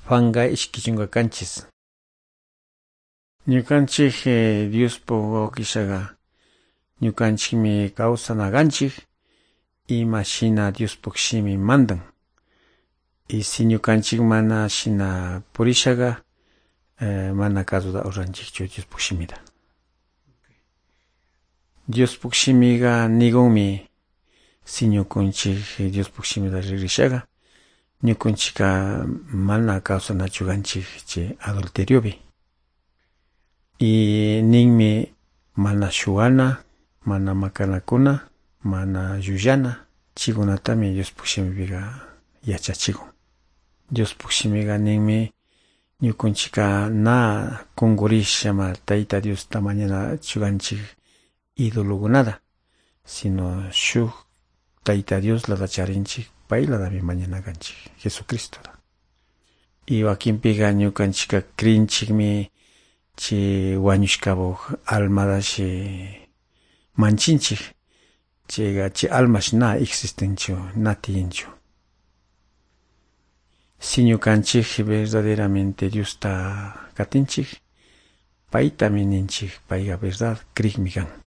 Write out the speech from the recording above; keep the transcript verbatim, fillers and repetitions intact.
Juanga ishkichunga kanchis. Ñukanchik eh, Dios po kishaga ñukanchikmi kawsanakanchik ima shina Dios pukshimi mandan. Y si ñukanchik mana shina purishaga eh, mana kazuda uranchikchu Dios pukshimida. Dios pukshimiga nigunmi si ñukunchik Dios pukshimida ririshaga ñukunchika mana kawsanachu kanchik che adulteriobi. Y ninmi mana shuana, mana makanakuna, mana yuyana, chigunatami Dios pukshimiga yachachikun. Dios pukshimiga ninmi ñukunchika na kungurishama Tayta Dios ta mañana chuganchik idologunada, sino shuk Tayta Dios lada charinchik payladami mañana ganchik Jesucristo. Y wakinpiga ñukanchika krinchikmi chi wañushkabuk almadashi manchinchik chega chi almash na existenchu na tiyinchu. Si ñukanchik verdaderamente Dios ta katinchik paytami ninchik payga verdad krikmi kan.